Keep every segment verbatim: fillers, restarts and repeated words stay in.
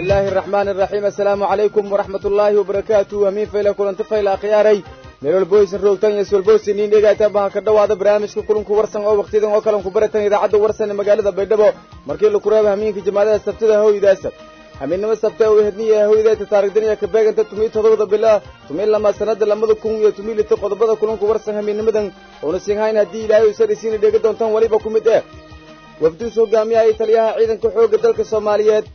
الله الرحمن الرحيم السلام عليكم ورحمة الله وبركاته ومين فيلا كل انت فيلا خياري ميرو البويس الروتان يسول بويس نين دغايتا با كدواada barnaamijka kulanku warsan oo waqtidan oo kale ku baratan idaacada warsan magaalada Baydhabo markii la kureebo hamiinka jamaacada sabtida hooyadaasa hamiinimo sabta oo hedniya hooyadaata taariikhdaniya ka beeganta todoba bilaa lama sanada lamada kun iyo toban qodobada kulanku warsan hamiinimadan oo nasiin hayna hadii ilaahay u sarisiin dheega doontaan waliba ku mid ah wafdu soo gaamiyay taliyaha ciidanka xoogga dalka Soomaaliyeed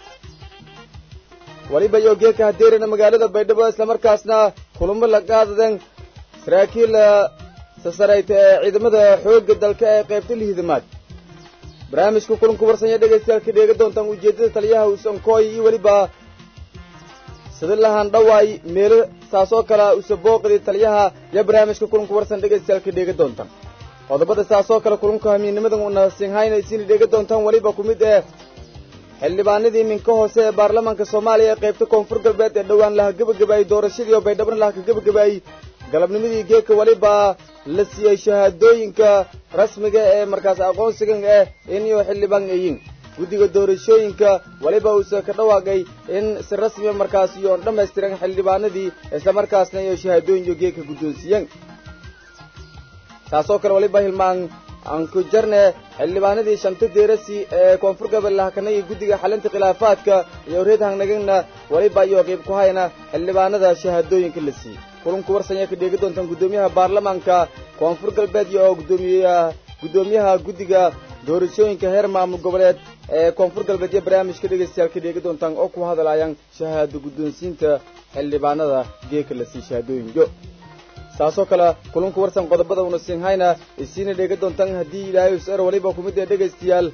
waliba yogeeka hadeerina magaalada Baydhabo isla markaasna kulamo la qaadadan saraakiil sasarayta ciidamada xoogga dalka ee qaybta lihiidamaad barnaamijka kulanku warsan ee dhageystayaasha dheega doontaan ujeedada taliyaha uu sankooy iyo waliba sidalahan dhawaay meel saasoo kala u sabooqday taliyaha ya barnaamijka kulanku warsan dhageystayaasha dheega doontaan qodobada saasoo kala kulanku hamiinimadan una sinhayna siin dheega doontaan waliba ku mid ah xildhibaanadii minka hoose ee baarlamaanka Soomaaliya ee qaybta koonfur galbeed ee dhawaan la gabagabay doorashadii oo Baydhabo la gabagabay galabnimadii geeka waliba la siiyay shahaadooyinka rasmiga ee markaas aqoonsiga ah in iyo xildhibaan yihiin gudiga doorashooyinka waliba uu soo ka dhawaaqay in si rasmi ah markaas iyo dhameystiran xildhibaanadii isla markaasna iyo shahaadooyin geeka guddoonsiiyeen taasoo kale waliba hilmaan aan ku jarne xildhibaanadii shanta deerasi ee koonfur galbeed la kanay gudiga xalinta khilaafaadka iyo reedahan nagana waliba iyo qayb ku hayna xildhibaanada shahaadooyinka la siiyay kulanku warsan ee ka dheega doontaan gudoomiyaha baarlamaanka koonfur galbeed iyo gudoomiyaha gudoomiyaha gudiga doorashooyinka heer maamul goboleed ee koonfur galbeed iyo barnaamijka dhageystayaal ka dheega doontaan oo ku hadlayaan shahaado guddoonsiinta xildhibaanada geeka la siiyay shahaadooyinka saasoo kale kulanku warsan qodobada una sinhayna isiina dheega doontaan hadii ilaahay sar waliba ku mid ah dhageystayaal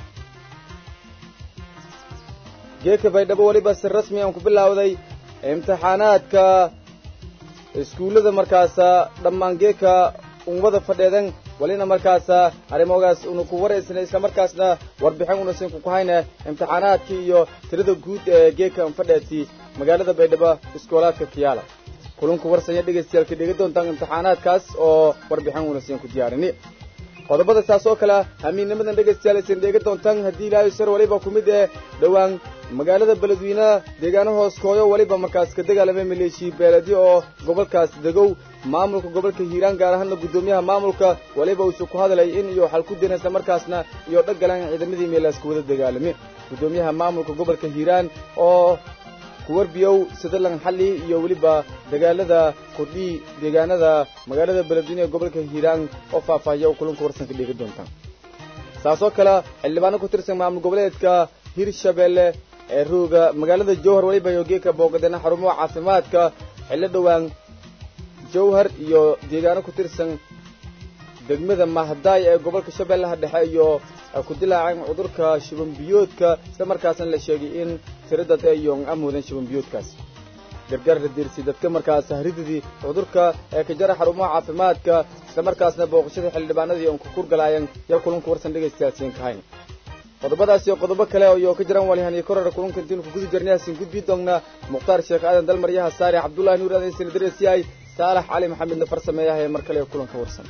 geeka Baydhabo waliba si rasmi ah ku bilaawday imtixaanaadka iskuulada markaas dhammaan geeka umada fadheedan walina markaas arimogaas uu ku wareysnay isla markaasna warbixin una siin ku hayna imtixaanaadkii iyo tirada guud ee geeka fadheeti magaalada Baydhabo iskoolaadka Kiyaala kulanku warsan ee dhageystayaal ka dheega doontaan imtixaanaadkaas oo warbixin una siin ku diyaarinay qodobada saasoo kale hamiinimadan dhageystayaal siin dheega doontaan hadii ilaahay sar waliba ku mid ah dhawaan magaalada Beledweyne deegaano hoos kooyo waliba markaas ka dagaalamay maleeshiya beeladi oo gobolkaas degow maamulka gobolka Hiiraan gaar ahaan gudoomiyaha maamulka waliba uu ku hadalay in iyo xal ku diinaysa markaasna iyo dhagalaan ciidamadii meelaas ku wada dagaalamay gudoomiyaha maamulka gobolka Hiiraan oo kuwarbiyow sidalan xalli iyo waliba dagaalada kordhi deegaanada magaalada Beledweyne ee gobolka Hiiraan oo faafaayo kulanka warsan ka dheega doontaan saasoo kale xildhibaano ku tirsan maamul goboleedka Hirshabelle ee ruuga magaalada Jowhar waliba yogeeka booqdana xarumaha caafimaadka xilli dhawaan Jowhar iyo deegaano ku tirsan degmada Mahdaay ee gobolka Shabeellaha Dhexe iyo ku dilaacay cudurka shuban biyoodka isla markaasna la sheegay in tirada ay yoon amoodan shuban biyoodkaas gargaar dirsi dadka markaas haridii cudurka ee ka jara xarumaha caafimaadka isla markaasna booqashada xildhibaanadii oo ku kurgalaayeen ya kulanku warsan dhageystayaashin ka hayn qodobadaas iyo qodobo kale oo ka jiraan walihan iyo koror kulanka intii ku gudu jirnaysan gudbi doona Muqtaar Sheekh Aadan Dalmaryaha Saari Cabdullaahi Nuur Aadan Sinadirisiyay Saalax Cali Maxamed farsameeyaha mar kale kulanka warsan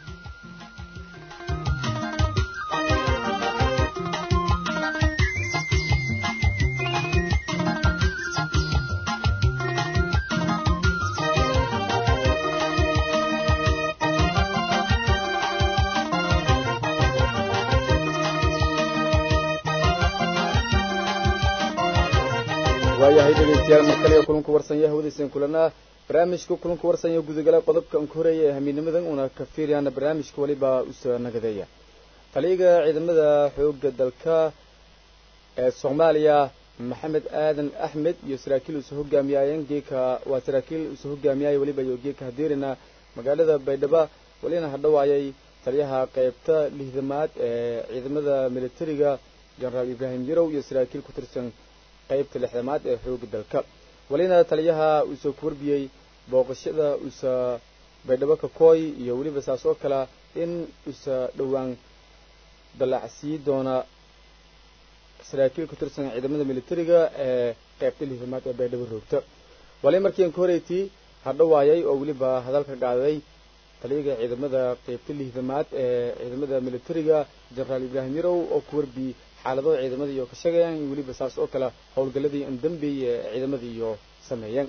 waayahay dhageystayaal markale kulanku warsan yahay wadaysan kulana barnaamijka kulanku warsan yahay gudagala qodobka aan koreeyay hamiinimadan una ka fiiriyana barnaamijka waliba u soo nagadeeya taliyaha ciidamada xoogga dalka ee Soomaaliya Maxamed Aadan Axmed iyo saraakiil uu hogaamiyayeen geeka waa saraakiil uu hogaamiyay waliba iyo geeka hadeerina magaalada Baydhabo walina hadhawaayay taliyaha qaybta liidamaad ee ciidamada militariga General Ibrahim Yarow iyo saraakiil ku tirsan qaybta lixdamaad ee xoogga dalka walina taliyaha uu soo kurbiyay booqashada uu Baydhabo ka kooy iyo waliba saasoo kala in uu dhawaan dalacsi doona saraakiil ku tirsan ciidamada militariga ee qaybta liidamaad ee Baydhabo roogta walina markii aan koreeyay hadhawaayay oo waliba hadalka qaaday taliyaha ciidamada qaybta liidamaad ee ciidamada militariga General Ibrahim Yarow oo ku warbi xaaladooda ciidamadii iyo ka shaqeeyaan iyo weliba saas oo kale howlgalladii in dambi ciidamadii iyo sameeyeen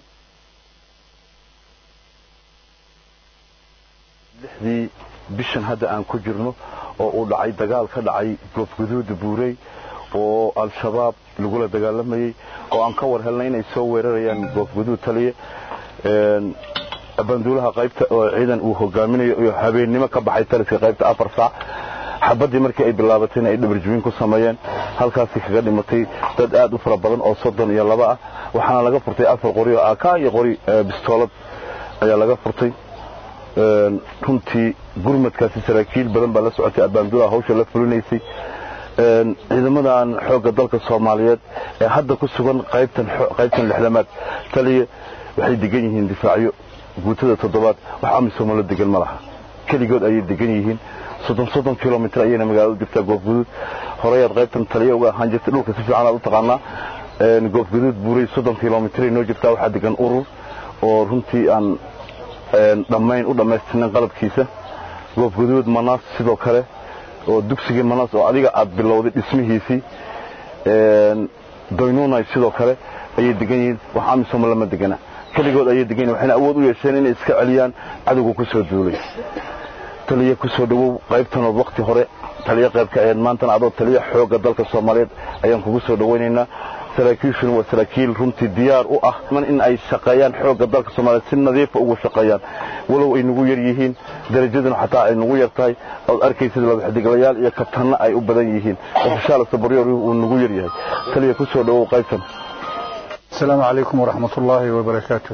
lixdii bishan hadda aan ku jirno oo uu dhacay dagaal ka dhacay goobguduud buuray oo al-shabaab lagula dagaalamayay oo aan ka war helnay inay soo weerarayaan goobguduud taliye banduulaha qaybta oo ciidan uu hogaaminayo iyo habeennimo ka baxay taliska qaybta afar saac xabadii markii ay bilaabatayna ay dhabarjibin ku sameeyeen halkaasi kaga dhimatay dad aad u fara badan oo soddon iyo laba ah waxaana laga furtay afar qori oo aka iyo qori bistoolad ayaa laga furtay runtii gurmadkaasi saraakiil badan baa la socotay banduulaha hawsha la fulinaysay ciidamadan xoogga dalka Soomaaliyeed ee hadda ku sugan qaybtan qaybtan lixdamaad taliye waxay degan yihiin difaacyo guutada toddobaad wax amisom la degan malaha kaligood ay degan yihiin soddon soddon kilomitir ayayna magaalada jirtaa goobguduud horeeyad qaybtan taliye uga ahaan jirtay dhulka si fiican aad u taqaanaa goobguduud buuray soddon kilomitir ay noo jirtaa waxa degan urur oo runtii aan dhammayn u dhammaystirnay qalabkiisa goobguduud manaas sidoo kale oo dugsiga manaas oo adiga aad bilowday dhismihiisii doynuunay sidoo kale ayay degan yihiin wax amisom lama degana kaligood ayay degan yihiin waxayna awood u yeesheen inay iska celiyaan cadowga ku soo duulay taliye ku soo dhawow qaybtanood waqti hore taliye qaybka ee maantana adoo taliye xoogga dalka Soomaaliyeed ayaan kugu soo dhawaynaynaa saraakiishuna waa saraakiil runtii diyaar u ah man in ay shaqeeyaan xoogga dalka Soomaaliyeed si nadiif ah ugu shaqeeyaan walow ay nagu yar yihiin darajaduna xataa ay nagu yar tahay oo arkaysid laba xidiglayaal iyo kabtanna ay u badan yihiin ofishaal sabriyo uu nagu yar yahay taliye ku soo dhawow qaybtan السلام عليكم ورحمة الله وبركاته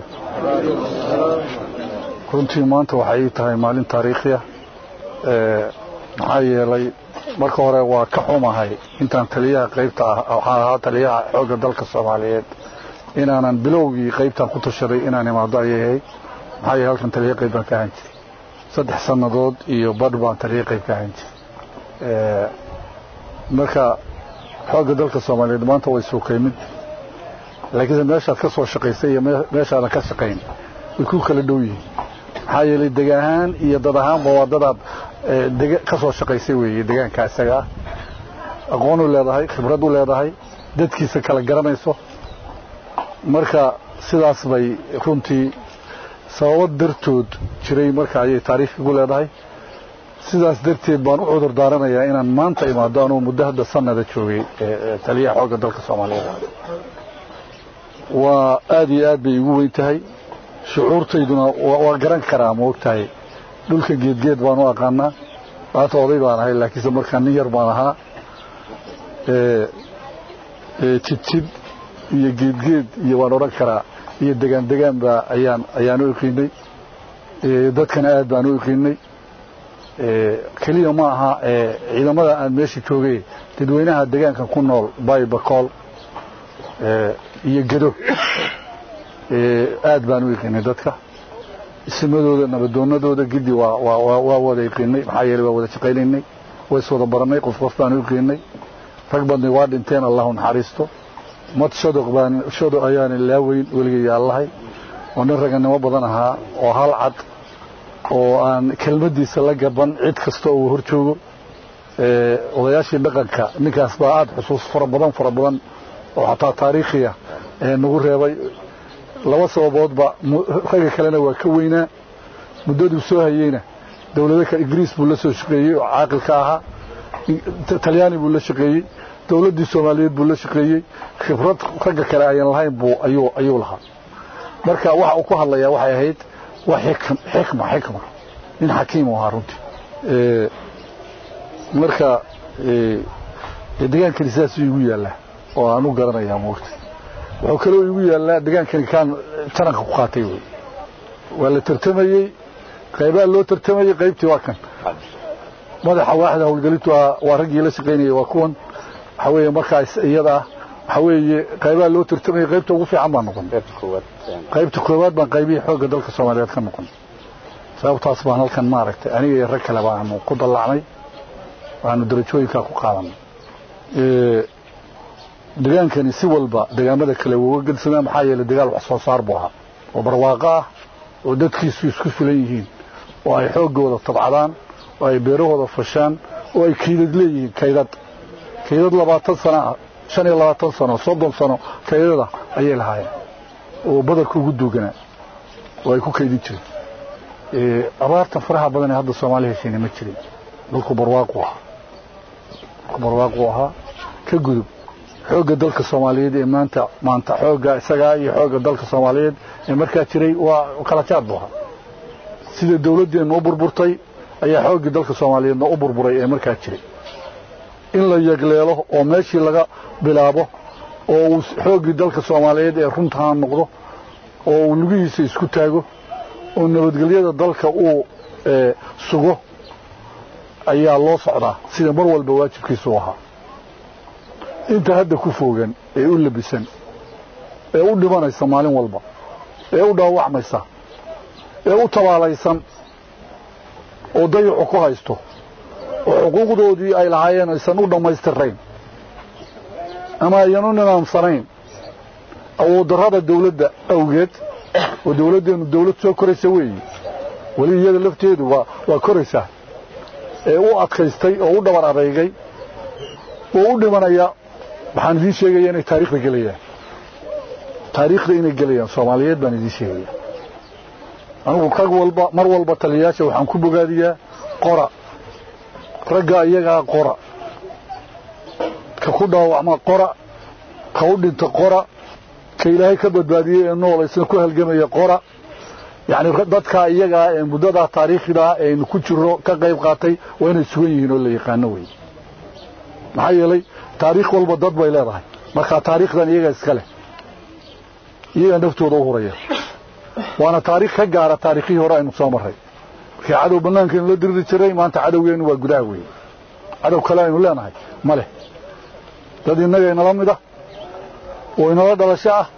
كنتي maanta waxay tahay maalin taariikhiya ee maxay yeelay marka hore waa ka xumahay intaan taliyaha qaybta ah waxa ahaa taliyaha xoogga dalka Soomaaliyeed inaanan bilowgii qaybtan ku tashaday inaan imaado ayay maxay halkan taliyaha qaybta ka ahayd saddex sanadood iyo badh baan taliyaha qaybta ahayd ee marka xoogga dalka Soomaaliyeed maanta way soo kaymid laakiin meesha ka soo shaqeysay iyo meesha aan ka shaqeyn way ku kala dhow yihiin hay'ad deegaan iyo dad ahaan wadada ka soo shaqeysay weeye deegaanka asaga aqoon u leedahay khibrad u leedahay dadkiisa kala garanayso marka sidaas bay runtii sabab dartood jiray marka ay taariikh ugu leedahay sidaas darteed baan u cudur daaranayaa inaan maanta imaado anoo muddo hadda sanada joogay taliyaha xoogga dalka Soomaaliyeed waa aad iyo aad bay ugu weyn tahay shucuurtayduna waa garan karaa ma ogtahay dhulka geedgeed baan u aqaanaa maanta oday baan ahay laakiin markaan nin yar baan ahaa ee titid iyo geedgeed iyo waan oran karaa iyo degaan degaan ba ayaan ayaan u qiinay ee dadkana aad baan u qiinay ee kaliya ma aha ee ciidamada aan meesha joogay dadweynaha deegaanka ku nool Baybakol ee iyo gado ee aad baan u qiinay dadka ismadooda nabadoonadooda gidi waa waa waa wada qiinay maxaa yeelay waa wada shaqeynay way soo baranay qof qof baan u qiinay rag badan waa dhinteen Allahu naxariisto mad shadaq baan shado ayaan ilaaweyn waliga Allahay oo raganimo badan ahaa oo hal cad oo aan kelmadiisa la gaban cid kasta oo hor joogo ee odayaashii dhaqanka ninkaas baa aad xusuus fara badan fara badan oo xataa taariikhiya ee nagu reebay laba sababoodba raga kalena waa ka weynaa muddadu soo hayeyna dawladda ka Ingiriis buu la soo shaqeeyay oo caaqil ka ahaa Talyaani buu la shaqeeyay dawladdii Soomaaliyeed buu la shaqeeyay khibrad raga kale ayaan lahayn buu ayuu ayuu lahaa marka waxa uu ku hadlayaa waxay ahayd wax xikma xikma xikma in xakiim oo runtii ee marka ee deegaanka lisaas igu yaala oo aanu garanayaa moogta wuxuu kale igu yaala deegaankan kan taranka ku qaatay waa la tartamayay qaybaha loo tartamayay qaybtii waa kan madaxa waaxda hawlgelintu waa ragii la shaqeynayay waa kuwan waxa weeye markaas iyada waxa weeye qaybaha loo tartamayay qaybta ugu fiican baan noqon qaybta koowaad baan qaybihii xoogga dalka Soomaaliyeed ka noqon sababtaas baan halkan ma aragtay aniga iyo rag kale baan ku dallacnay waanu darajooyinka ku qaadanay ee deegaankani si walba deegaamada kale uga gadsanaa maxaa yeelay dagaal wax soo saar buu ahaa oo barwaaqo ah oo dadkiisu isku filan yihiin oo ay xoogooda tabcadaan oo ay beerahooda fashaan oo ay kaydad leeyihiin kaydad kaydad labaatan sano shan iyo labaatan sano soddon sano kaydada ayay lahaayeen oo badarka ugu duuganaa oo ay ku kaydin jireen ee abaarta faraha badan ee hadda Soomaaliya heshiina ma jirin dhulku barwaaqo ah barwaaqo ah ka gudub xooga dalka Soomaaliyeed ee maanta maanta xooga isaga iyo xooga dalka Soomaaliyeed ee markaa jiray waa kala jaad baa sida dawladdeena u burburtay ayaa xooga dalka Soomaaliyeed u burburay ee markaa jiray in la yagleelo oo meeshii laga bilaabo oo xooga dalka Soomaaliyeed ee runta noqdo oo lugihiisa isku taago oo nabadgelyada dalka uu sugo ayaa loo socdaa sida mar walba waajibkiisu ahaa inta hadda ku foogan ee u labisan ee u dhimanaysa maalin walba ee u dhaawacmaysa ee u tabaalaysan oo dayaco ku haysto oo xuquuqdoodii ay lahaayeen aysan u dhamaystirnayn ama ayanu nidaamsanayn awood darrada dawladda awgeed oo dawladdeenu dawlad soo koraysa weeye wali iyada lafteedu waa waa koraysa ee u adkaystay oo u dhabar adeegay oo u dhimanaya waxaan idin sheegayaa inay taariikhda galayaan taariikhda inay galayaan Soomaaliyeed baan idin sheegayaa anigu kag walba mar walba taliyaasha waxaan ku bogaadiyaa qora ragga iyaga qora ka ku dhaawacma qora ka u dhinta qora ka ilaahay ka badbaadiyay ee nool isna ku halgamaya qora yani dadka iyaga ee muddada taariikhda ee ku jiro ka qayb qaatay waa inay sugan yihiin oo la yaqaan way maxay yeelay taariikh walba dad bay leedahay marka taariikhdan iyaga iska leh iyaga naftooda u horaya waana taariikh ka gaara taariikhii hore aynu soo maray markii cadow banaanka la diriri jiray maanta cadowgeenu waa gudaha weey cadow kale aynu leenahay male dad inaga inala mid ah oo inala dhalasho ah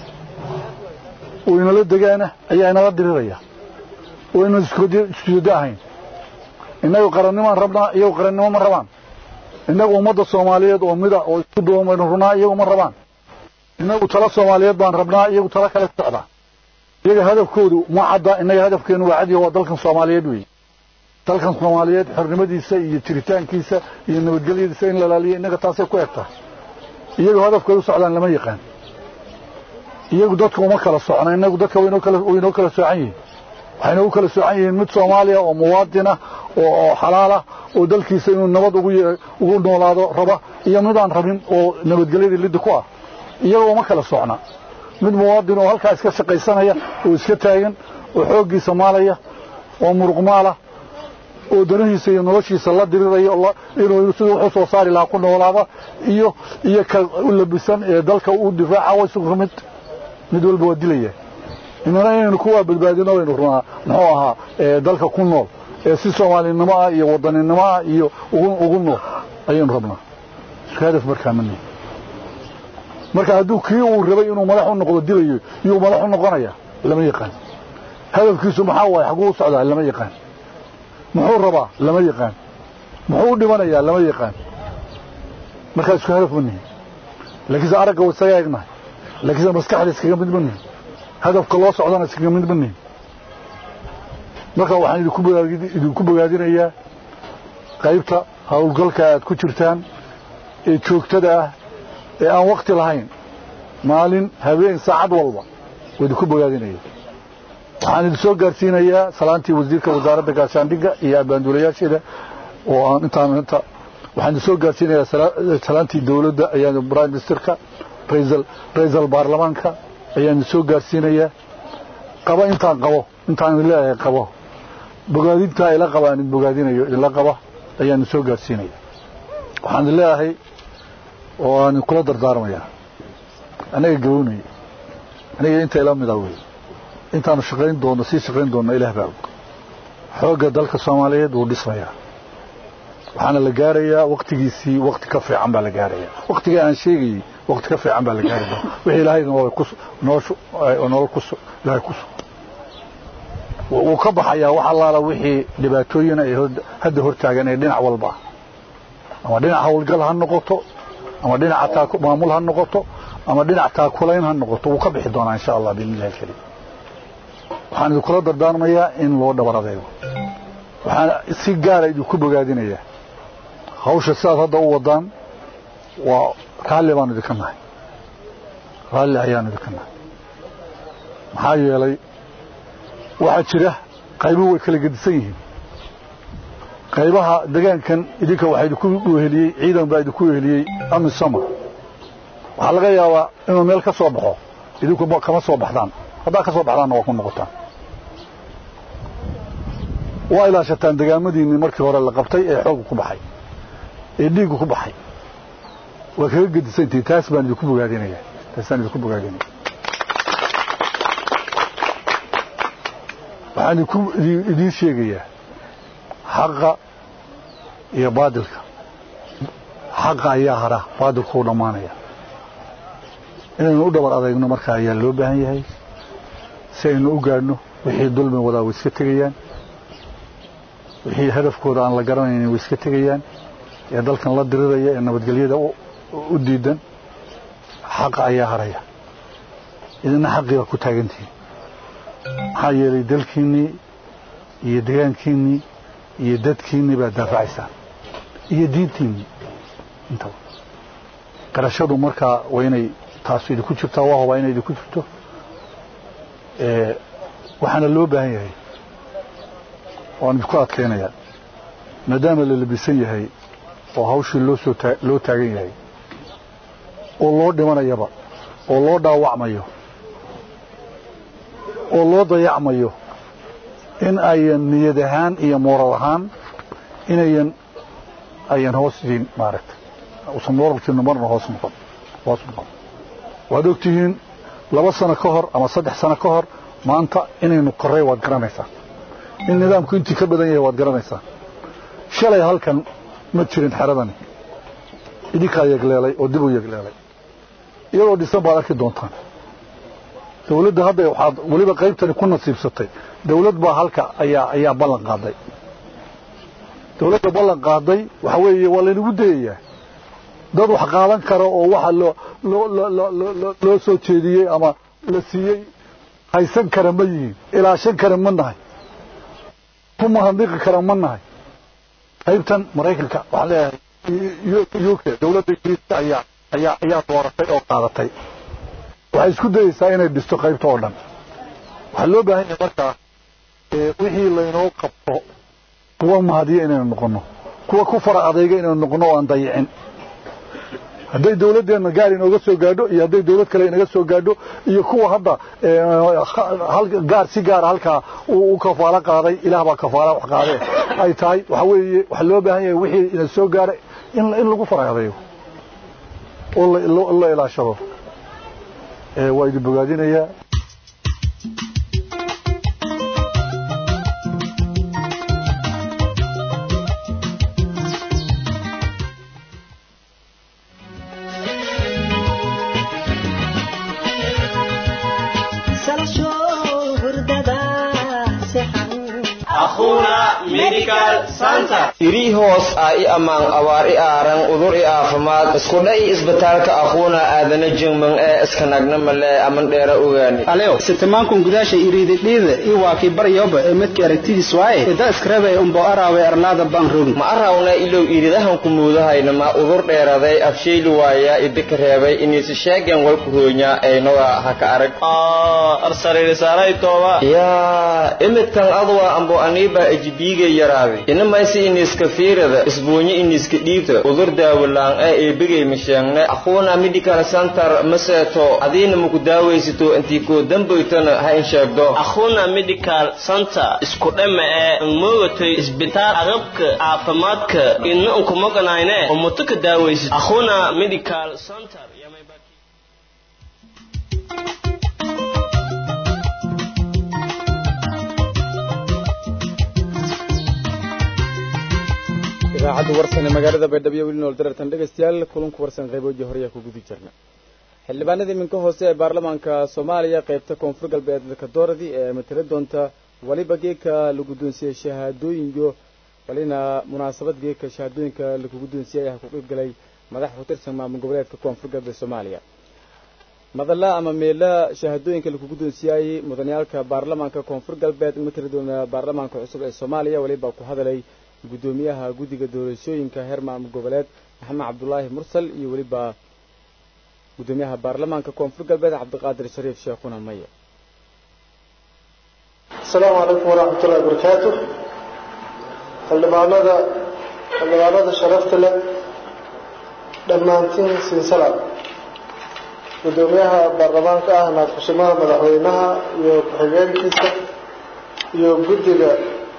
oo inala degaana ayaa inala diriraya oo inuu isku daahayn inagu qarannimo rabnaa iyo qarannimo ma rabaan inagu ummadda Soomaaliyeed oo mid ah oo isku doomayno runaa iyagu ma rabaan inagu tala Soomaaliyeed baan rabnaa iyagu tala kale socda iyaga hadafkoodu ma cadda inaga hadafkeenu waa cad iyo dalkan Soomaaliyeed weey dalkan Soomaaliyeed xornimadiisa iyo jiritaankiisa iyo nabadgelyadiisa in la ilaaliyo inaga taasay ku egtaa iyagu hadafkoodu socdaan lama yaqaan iyagu dadku uma kala socnaa inagu dadka weynoo kala weynoo kala soocan yihiin waxayna u kala soocan yihiin mid Soomaaliya oo muwaadin ah oo xalaal ah oo dalkiisa inuu nabad ugu ugu noolaado raba iyo mid aan rabin oo nabadgelyada lid ku ah iyagu uma kala socnaa mid muwaadin oo halka iska shaqaysanaya oo iska taagan oo xoogii Soomaaliya oo muruqmaala oo danahiisa iyo noloshiisa la dirirayo Allah inuu sidoo wuxuu soo saari lahaa ku noolaada iyo iyo ka u labisan ee dalka uu difaaca way sugu mid mid walba waa dilaya inana inuu kuwa badbaadino inuu runaa muxuu ahaa ee dalka ku nool ee si Soomaalinimo ah iyo wadaninimo ah iyo ugu ugu nool ayaan rabnaa hadaf markaa manni marka hadduu kii uu rabay inuu madax u noqdo dilayo iyo madax u noqonaya lama yaqaan hadafkiisu maxaa waay xaguu socdaa lama yaqaan muxuu rabaa lama yaqaan muxuu dhimanayaa lama yaqaan marka isku hadaf manni laakiin araga wasaga eegna laakiin maskaxda iskaga mid manni hadafka loo socdana iskaga mid manni marka waxaan idinku bogaadin idinku bogaadinayaa qaybta hawlgalka aad ku jirtaan ee joogtada ah ee aan waqti lahayn maalin habeen saacad walba idinku bogaadinayaa waxaan idin soo gaarsiinayaa salaantii wasiirka wasaaradda gaashaandhigga iyo abaanduulayaasheeda oo aan intaan inta waxaan idin soo gaarsiinayaa salaantii dawladda ayaan prime ministerka raisal raisal baarlamaanka ayaan idin soo gaarsiinayaa qaba intaan qabo intaan leeyahay qabo bogaadinta ay la qabaan in bogaadinayo in la qaba ayaan idin soo gaarsiinayaa waxaan leeyahay oo aan kula dardaarmayaa anaga gabownay aniga inta ila mid ah intaan shaqayn doono si shaqayn doono ilaah baa xooga dalka Soomaaliyeed uu dhismayaa waxaana la gaarayaa waqtigiisii waqti ka fiican baa la gaarayaa waqtiga aan sheegay waqti ka fiican baa la gaarayaa wixii ilaahayna waa ku noosho nool ku ilaahay ku uu ka baxayaa wax allaala wixii dhibaatooyin ay hadda hortaagan ee dhinac walba ama dhinac hawlgal ha noqoto ama dhinac taako maamul ha noqoto ama dhinac taakulayn ha noqoto uu ka bixi doonaa insha Allah billahi kariim waxaan idin kula dardaarmayaa in loo dhabar adeego waxaan si gaar ah idinku bogaadinayaa hawsha sidaad hadda u wadaan وكالي بانو ذكرناها رالي أيانو ذكرناها محايا لي واحد شريح قيبوه كلا قدسيه قيبها دقان كان إذيك واحد يكون هلي عيدا بعد يكون هلي أمن السماء وحلقة يا إنه ميل كصوبحه إذيك بقى كما صوبحدان هذا كصوبحدان وكون نقطان وإلى شتان دقان مدينة مركز وراء اللقبتي حوق كبحي إذيك كبحي وكلا قدسيه تاسبان يكون قاعدين تاسبان يكون قاعدين waxaan ku idin sheegayaa xaqa iyo baadilka xaqa ayaa hara baadilku u dhamaanaya inaynu u dhabar adeegno marka ayaa loo baahan yahay si aynu u gaadhno wixii dulmi wadaa way iska tegayaan wixii hadafkooda aan la garanayn way iska tegayaan ee dalkan la diriraya ee nabadgelyada u diidan xaqa ayaa haraya idina xaqiga ku taagantihiin maxaa yeelay dalkiinnii iyo degaankiinnii iyo dadkiinnii baad daafacaysaan iyo diintiinnii intaba garashadu markaa waa inay taasu idinku jirtaa waa hubaa inay idinku jirto waxaana loo baahan yahay waan idinku adkaynayaa maadaama la labisan yahay oo hawshii loo soo loo taagan yahay oo loo dhimanayaba oo loo dhaawacmayo oo loo dayacmayo in ayan niyad ahaan iyo moral ahaan inayan ayan hoos idin maaragtay usan moralkiinu marna hoos noqon hoos noqon waad ogtihiin laba sano ka hor ama saddex sano ka hor maanta inaynu korray waad garanaysaa in nidaamku intii ka badan yahay waad garanaysaa shalay halkan ma jirin xeradani idinkaa yegleelay oo dib u yegleelay iyadoo dhisan baad arki doontaan dawladda hadda waxaad waliba qaybtani ku nasiibsatay dawlad baa halka ayaa ayaa ballan qaaday dawladda ballan qaaday waxa weeye waa laynagu dayayaa dad wax qaadan kara oo waxa loo loo loo soo jeediyey ama la siiyey haysan kara ma yihiin ilaashan kara ma nahay kuma handiqi kara ma nahay qaybtan maraykanka waxaa leeyahay U K dawladda ingiriiska ayaa ayaa ayaa dooratay oo qaadatay waxay isku dayaysaa inay dhisto qaybta oo dhan waxaa loo baahan yahay markaa wixii laynoo qabto kuwa mahadiya inaynu noqono kuwa ku fara adayga inaynu noqono oo aan dayicin hadday dawladdeena gaar inooga soo gaadho iyo hadday dawlad kale inaga soo gaadho iyo kuwa hadda gaar si gaara halkaa uu kafaalo qaaday ilaah baa kafaala wax qaadee ay tahay waxa weeye waxaa loo baahan yahay wixii ina soo gaadha in in lagu fara adayo oo la ilaashado waa idin bogaadinayaa iri hoos ah i amaan abaar i aaran udur i aafimaad isku dhay isbitaalka aquuna aadana jingman ee iska nagna male aman dheera ogaani aleo sitamankun gudaasha iriida dhiida i waakii baryoba ee midka aragtidiis waaye ida iskarabay umbo araawe arlaada baan rogi ma arawna ilow iridahan ku muudahayna ma udur dheeraday afshayli waaya idika reebay inaysi sheegan walku hoonya aynawa haka arag arsaririsaaray tooba yaa imidkan adwa ambo aniiba ajibiiga yaraaday inamaysi iniska fiirada isbuunyo iniska dhiibta udur daawalaan ee eebigay misheegne aquuna medical center maseeto adiina muku daawaysito intii ku dambaytana ha in sheegdo aquuna medical center isku dhama ee moogatay isbitaal agabka caafimaadka inna ku maqanaayne oo mutuka daawaysid aquuna medical center idaacadda warsan ee magaalada baydhabo weli nool darartan dhegaystayaal kulanku warsan qaybooji hore ayaa ku gudi jirna xildhibaanada iminka hoose ee baarlamaanka soomaaliya qaybta koonfur galbeed kadooradii ee matala doonta waliba geeka la guddoonsiyey shahaadooyinyo walina munaasabad geeka shahaadooyinka lagu guddoonsiyey ayaa ku qaybgalay madax ku tirsan maamul goboleedka koonfur galbeed soomaaliya madalla ama meela shahaadooyinka lagu guddoonsiyey mudaniyaalka baarlamaanka koonfur galbeed matala doona baarlamaanka cusub ee soomaaliya waliba ku hadalay gudoomiyaha guddiga doorashooyinka heer maamul goboleed maxamed cabdulaahi mursal iyo weliba gudoomiyaha baarlamaanka koonfur galbeed cabdiqaadir shariif sheekhuna maye السلام عليكم ورحمة الله وبركاته xildhibaanada xildhibaanada sharafta leh dhammaantiin siin salaam gudoomiyaha baarlamaanka ah naadxushimaha madaxweynaha iyo ku-xigeenkiisa iyo guddiga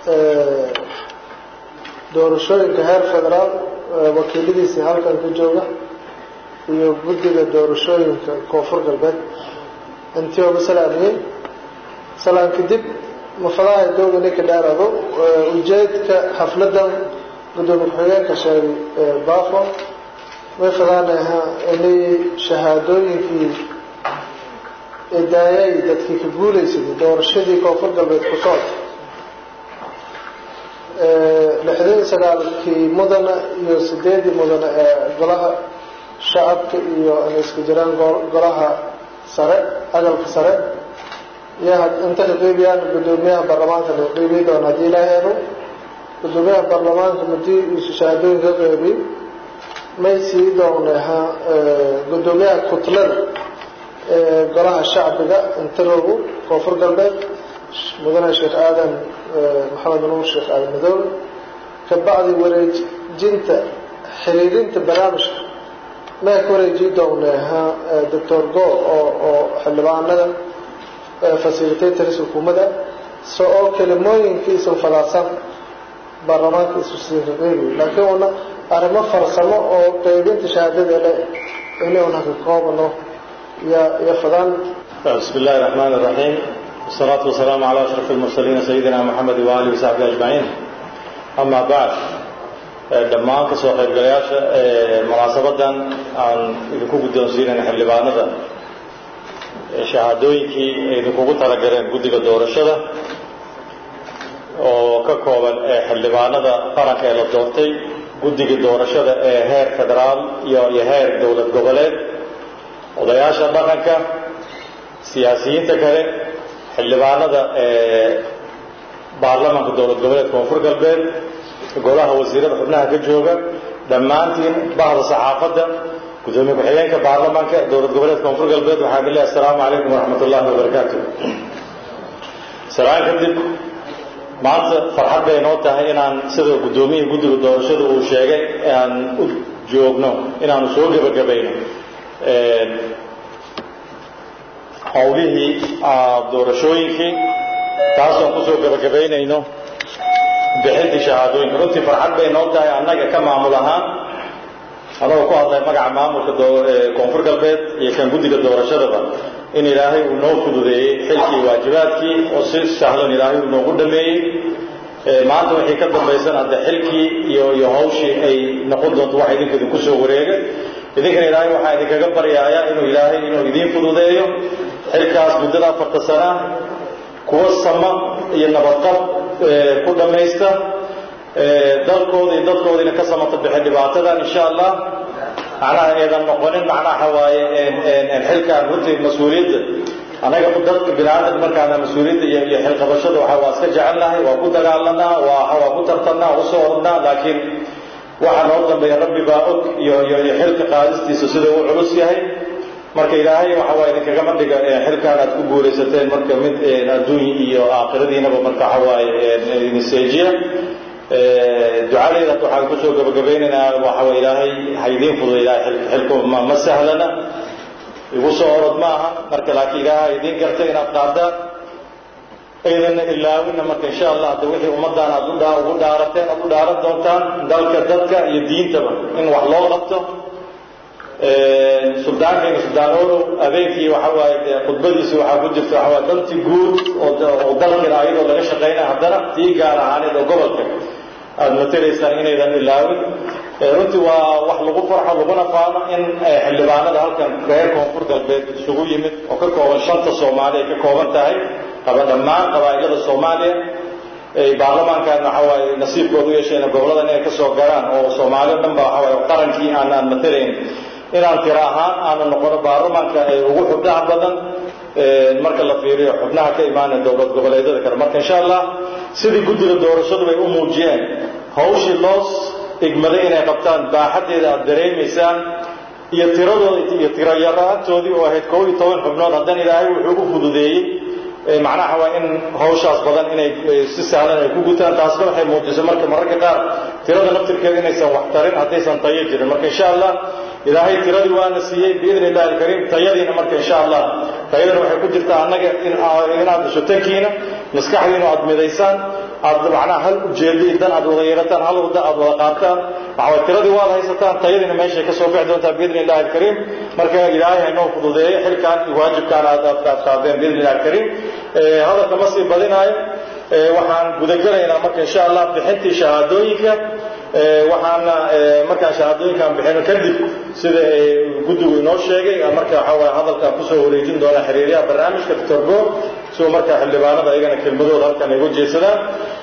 doorashooyinka heer federaal wakiiladiisii halkan ku jooga iyo guddiga doorashooyinka koonfur galbeed intii uga salaamiyey salaan kadib mafadaha dowga ninka dheerado ujeedka xafladan gudoomiye ku-xigeenka sheegay baafo way fadaanaha inay shahaadooyinkii eedaayay dadkii ka guulaysaday doorashadii koonfur galbeed ku socota lixdan iyo sagaalkii mudana iyo sideedii mudana ee golaha shacabka iyo inay isku jiraan golaha sare aqalka sare yaa inta ka qeybiyaan gudoomiyaha baarlamaanka la qeybiyi doona haddii ilaahay helo gudoomiyaha baarlamaanka madii isu shahaadooyin ka qeybiy may sii doonayha gudoomiyaha kutlada ee golaha shacbiga intarogu koonfur galbeed mudane sheekh aadan maxamed nuur sheekh aadan madoobe ka bacdi wareejinta xiriirinta barnaamijka may ka wareejiyi doonayha doctor go oo oo xildhibaanada facilitators hukuumadda so oo kelimooyinkiisu fadaasan baarlamaanka isu siin qeybiyo laakiin una arrimo farsamo oo qeybinta shahaadada leh inuuna ka koobano ya ya fadaan بسم الله الرحمن الرحيم والصلاة والسلام على أشرف المرسلين سيدنا محمد وآله وصحبه أجمعين أما بعد dhammaan ka soo qaybgalayaasha munaasabadan aan idinku guddoonsiinayna xildhibaanada shahaadooyinkii ay idinkugu talagaleen guddiga doorashada oo ka kooban xildhibaanada qaranka ee la doortay guddiga doorashada ee heer federaal iyo iyo heer dowlad goboleed odayaasha dhaqanka siyaasiyiinta kale xildhibaanada ee baarlamaanka dowlad goboleed koonfur galbeed golaha wasiirada xubnaha ka jooga dhammaantiin bahda saxaafadda gudoomiye ku-xigeenka baarlamaanka dowlad goboleed koonfur galbeed waxaan leeyahay assalaamu calaykum waraxmat ullaahi wabarakaatu salaan kadib maanta farxad bay noo tahay inaan sida gudoomiyihii guddiga doorashada uu sheegay aan u joogno inaanu soo gebagabayno howlihii doorashooyinkii taasoo kusoo gebagabaynayno bixintii shahaadooyinka runtii farxad bay noo tahay annaga ka maamul ahaan anagoo ku hadlay magaca maamulka koonfur galbeed iyo kan guddiga doorashadaba in ilaahay uu noo fududeeyey xilkii waajibaadkii oo si sahlan ilaahay uu noogu dhameeyey maanta wixii ka dambaysan hadde xilkii iyo iyo hawshii ay noqon doonto waxa idinka idinku soo wareega idinkana ilaahay waxaa idinkaga baryaaya inuu ilaahay inuu idiin fududeeyo xilkaas muddada afarta sana kuwa sama iyo nabadqab ku dhamaysta dalkooda iyo dadkoodina ka samata bixin dhibaatadan insha allah macnaha eedan noqonin macnaha xawaaye xilkaan runtii mas-uuliyadda anaga dadka biniaadam markaana mas-uuliyadda iyo iyo xilqabashada waxa waa iska jecelnahay waa ku dagaalanaa waa waa ku tartannaa usoo ordnaa laakiin waxa noo dambeeya rabbi baa og iyo iyo iyo xilka qaadistiisa sida uu culus yahay marka ilaahay waxa waa idinkagama dhiga xilkaan aad ku guulaysateen marka mid adduun iyo aakhiradiinaba marka waxa waaye iniseejiya ducadeeda waxaan kusoo gabagabaynaynaa waxa waa ilaahay ha idiin fududay ilaahay xilku ma ma sahlana igu soo orod ma aha marka laakiin ilaahay idiin gartay inaad qaadaan aydanna ilaawina marka insha allah hadda wixii ummaddan aad ugu dhaarateen aad u dhaaran doontaan dalka dadka iyo diintaba in wax loo qabto suldaankeena suldaan orow habeenkii waxa waaye khudbadiisi waxaa ku jirta waxa waaye dantii guud oo dalkina ayadoo laga shaqaynaya haddana tii gaar ahaaneed oo gobolka aada matelaysaan inaydan ilaawin runtii waa wax lagu farxo laguna faano in xildhibaanada halkan reer koonfur galbeed isugu yimid oo ka kooban shanta soomaali ay ka kooban tahay qaba dhammaan qabaa'ilada soomaaliya baarlamaankan waxa waaye nasiibkooda u yeesheen goboladan inay ka soo galaan oo soomaali o dhan ba waxa waaye qarankii aan aan matelayn inaan tiro ahaan aanu noqono baarlamaanka ee ugu xubnaha badan marka la fiiriyo xubnaha ka imaanaya dowlad goboleedyada kale marka insha allah sidii guddiga doorashadu bay u muujiyeen hawshii loo igmaday inay qabtaan baaxaddeeda aad dareemaysaan iyo tiradooda iyo tiro yaraantoodii oo ahayd koob iyo toban xubnood haddana ilaahay wuxuu u fududeeyey macnaha waa in hawshaas badan inay si sahlan ay ku gutaan taasna waxay muujisay marka mararka qaar tirada naftirkeeda inaysan wax tarin haddaysan tayo jirin marka insha allah ilaahay tiradii waana siiyey biidni illahi alkariim tayadiina marka insha allah tayadana waxay ku jirtaa annaga in inaad dhasho tankiina maskaxdiina aad midaysaan aad macnaha hal ujeedo dan aad wada yeelataan hal wada aad wada qaataan waxaa tiradii waad haysataan tayadiina meeshay ka soo bixi doontaa biidni illahi alkariim marka ilaahay haynoo fududeeyo xilkaan iyo waajibkaan aad aad qaadeen biidni illahi alkariim hadalka ma sii badinaayo waxaan gudagelaynaa marka insha allah bixintii shahaadooyinka waxaana markaan shahaadooyinkaan bixino kadib sida guddigu inoo sheegay marka waxaa waaya hadalkaan kusoo wareejin doona xiriiryaha barnaamijka doctor go sidoo markaa xildhibaanada ayagana kelmadooda halkan ay ugu jeedsadaan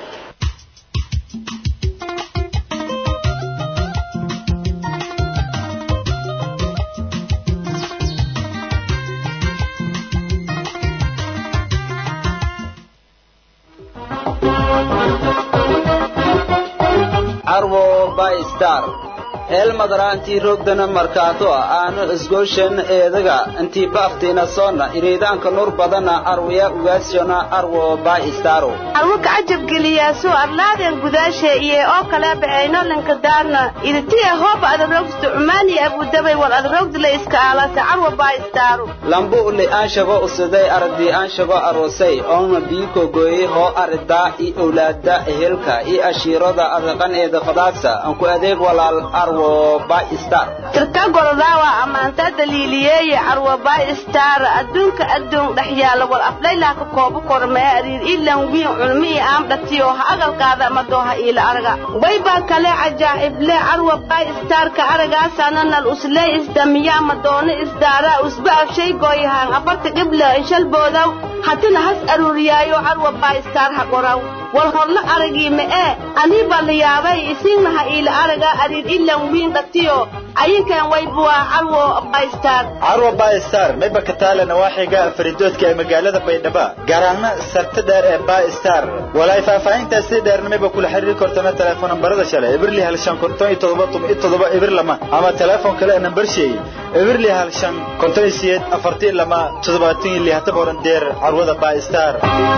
arwo by star hel madaraantii roogdana markaato aanu isgooshan eedaga intii baaftiina soona iriidaanka nur badana arwaya ugaasiyona arwo by staro arwo ka cajab geliya soo arlaadeen gudaasha iyo oo kala baxayno lanka daarna idtii hoob adarogsto umaani abu dabay wal adarogd la iska aalasa arwo by staro lambu li aanshago usaday ardi aanshago arosay oona biiko gooyay hoo arda i awlaada ehelka i ashiirada adaqan eeda fadaasa aan ku adeeg walaal arwo by star tirka gorodawa amaanta daliiliyay arwo by star adduunka adduun dhaxyaala wal aflayla ka koobo kormee ariir ilan wiin culmi aan dhatiyo hagalkaada madooha ila arga bayba kale ajaa'ib le arwo by star ka aragaasana nal uslay isdamiya madoona isdaara usba afshay gooyahan afarta qibla inshal boodaw hatina has aruriyaayo arwo by star ha qoraw wal horla aragii ma ee ani baliyabay isinaha ila araga ariir ilan wiin dhatiyo ayinkan way buwa arwo by star arwo by star mayba ka taalana waaxiga faridoodka ee magaalada Baydhabo garaana sarta dheer ee by star walay faafahinta si dheerna mayba kula xiriir kartana telefoon nambarada shalay ibrli hal shan konton iyo todoba todoba ibr lama ama telefoon kale nambar shay ibrli hal shan konton iyo sideed afartii lama toddobaatan iyo lix taboran deer arwada by star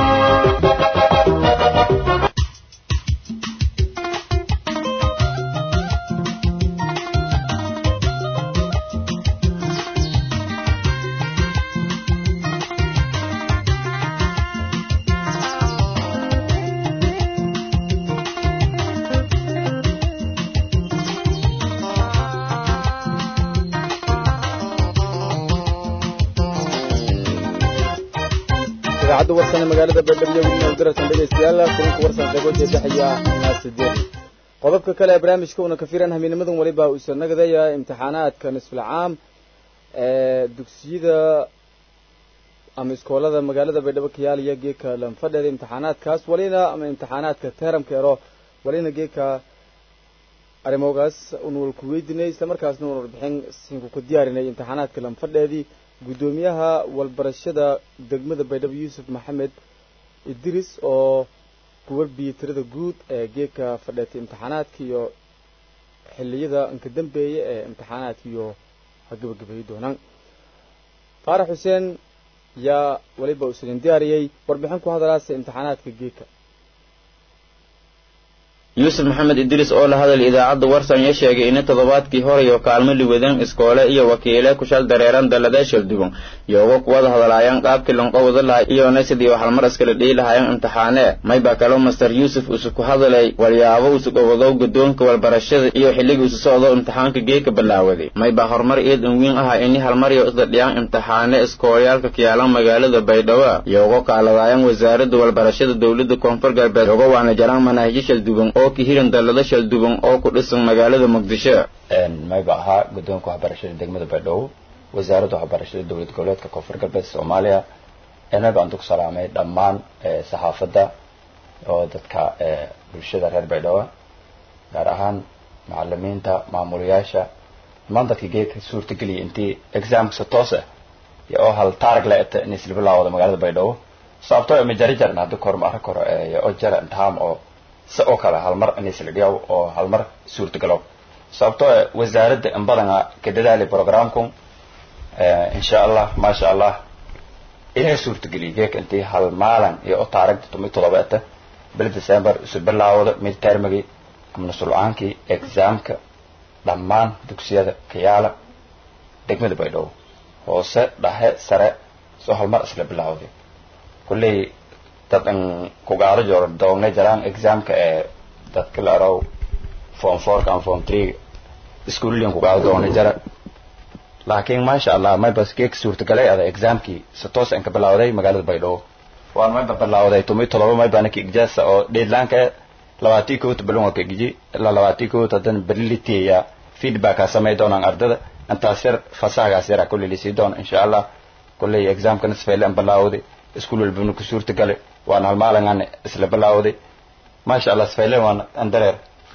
idaacadda warsan magaalada Baydhabo iyo daratan dhageystayaal kulanka warsan qaybo jeexaya naasideed qodobka kale ee barnaamijka una ka fiiran hameennimadan waliba uu soo nagdaya imtixaanaadka nisful caam ee dugsiyada ama iskoolada magaalada Baydhabo ka yaaliya geeka lan fadhida imtixaanaadkaas walina ama imtixaanaadka teeramka ero walina geeka arimogaas uu ku weydiinay isla markaasna uu warbixin siin ku diyaarinay imtixaanaadka lan fadhidii gudoomiyaha walbarashada degmada Baydhabo Yuusuf Maxamed Idris oo ku warbiyay tirada guud ee geeka fadhiyay imtixaanaadka iyo xilliyada inka dambeeyay ee imtixaanaadka iyo gabagabay doonaan Faarax Xuseen ya waliba uu soo diyaariyay warbixin ku hadalaasay imtixaanaadka geeka يوسف محمد إدريس أول هذا الإذاعة ورسان يشيغي إن تضبات كي هوري وكالم لودن إسكولة إيا وكيلة كشال دريران دلداش الدبون يوغوك واضح دلعيان قاب كلن قوض الله إيا ونسد يوحل مرسكال دي لهايان امتحانة ما يباكالو مستر يوسف أسكو هذا لي واليابو أسكو وضو قدونك والبرشد إيا حليق أسسوضو امتحانك جيك باللاوذي ما يباهر مر إيد انوين أها إني هالمر يؤذد ليان امتحانة إسكوليالك كيالان مغالة بيدوا يوغوك على دايان وزارد والبرشد دولد كونفر قلبات يوغو وانا جران مناهجيش الدبون ki hiran dalada shal duban oo ku dhisan magaalada Muqdisho een mayba aha gudoonka waxbarashada degmada Baydhabo wasaaradda waxbarashada dawlad goboleedka Koonfur Galbeed Soomaaliya anaga aan ku salaamay dhammaan saxaafadda oo dadka bulshada reer Baydhabo gaar ahaan macallimiinta maamulayaasha mandadka geedka suurtageliyay intii examka toos ah iyo hal taarikh la ee in isla bilaawdo magaalada Baydhabo sababtoo ah majarijarna hadda korma arko oo jara intaam oo si oo kale hal mar inay isla dhiyaw oo hal mar suurtagalo sababtoo wasaaradda in badan ka dadaali programku insha Allah ma sha Allah ilaa suurtageliyay intii hal maalin iyo taariikhda tumay toddobaad bil December soo bilaawdo mid termigi amna sulaankii examka dhammaan dugsiyada Kiyaala degmada Baydhabo hoose dhaxe sare soo hal mar isla bilaawday kulli tadan ku gaaro jor doonay jaraan examka ee dadka la raaw form four kan form three iskuuliyan ku gaaro doonay jara laakiin ma sha Allah ma bas keek suurtagalay ada examki satoos aan ka bilaawday magaalada Baydhabo waan ma bilaawday tumay toddoba ma baan ka ijasa oo deadline-ka labaatan iyo kow bilow ka giji la labaatan iyo kow tadan berlitiya feedback ka samay doonaan ardada inta sir fasaha sir kulli li si doon insha Allah kulli exam kan isfaylan bilaawday iskuul walba ku suurtagalay waan hal maalin isla bilaawday ma sha Allah isfaylan waan andareer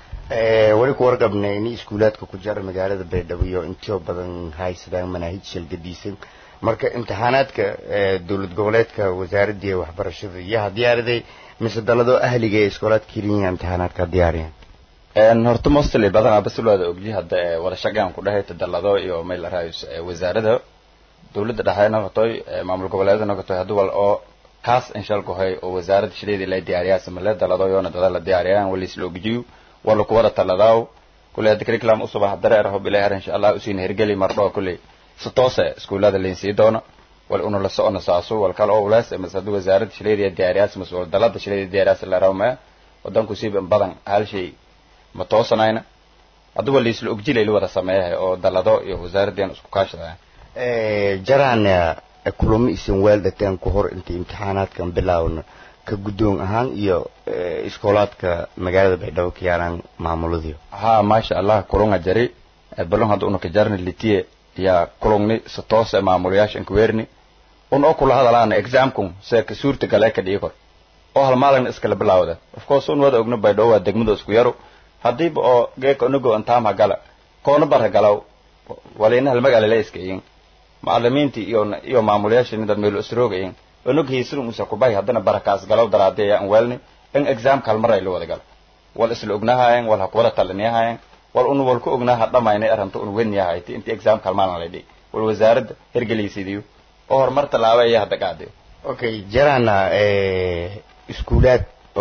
ee wali ku warqabnay in iskuulaadka ku jira magaalada Baydhabo iyo intii badan haysadaan manhaj shilgadiisan marka imtixaanaadka dawlad goboleedka wasaaradda waxbarashada iyo diyaariday mise dalado ahliga ee iskoolaadka Kenya imtixaanaadka diyaariyeen een horta mostly badan bas loo ogyahay hadda wada shaqaan ku dhahay dalado iyo meel raayis wasaaradda dawladda dhaxayna qotay maamul goboleedna qotay hadda wal oo kaas insha Allah gohay oo wasaaradda shaqadeeda la diyaariyaa samale dalado iyo dalada diyaariyaan wali isla ogjiyo wala ku wada taladaw kulli hadda curriculum u subax dareer hub ilaahay insha Allah usiin hergali mardoo kulli sitoose iskuulada leensi doona wal unu la soo nasaaso wal kala oo walaas mas'ad wasaaradda shaqadeeda diyaariyaas mas'uul dalada shaqadeeda diyaariyaas la raawma wadanku siib badan hal shay ma toosanayna hadda wali isla ogjilay wada sameeyay oo dalado iyo wasaaradda isku kaashadaan ee jarana kulamo isin weeldateen ku hor intii imtixaanaadkan bilaawna ka gudoon ahaan iyo iskoolaadka magaalada Baydhabo ka yaraan maamuladii ha ma sha Allah kulunga jari balon hada unu ka jarna litiye ya kulungni satoos maamulayaashan ku weerni un oo kula hadalaan examkum se ka suurta galay ka dhigo oo hal maalin iskala bilaawda of course un wada ogna Baydhabo waa degmada isku yaro hadii oo geeko nugo antaam gala koona bar galaw waleena hal magaala la iskayin macallimiinti iyo iyo maamulayaashan dad meel usroogayeen unug hiisin musa ku bay hadana barakaas galaw daraadee aan weelni in exam kal maray loo wada gal wal isla ognahaayeen wal haqwada talaniyahaayeen wal unu wal ku ognaha dhamaynay arinta unu weenyahay intii exam kal maalan leeday wal wasaaradda hirgeliisidiyo oo hormar talaabay hadda qaade okay jarana ee iskuulaad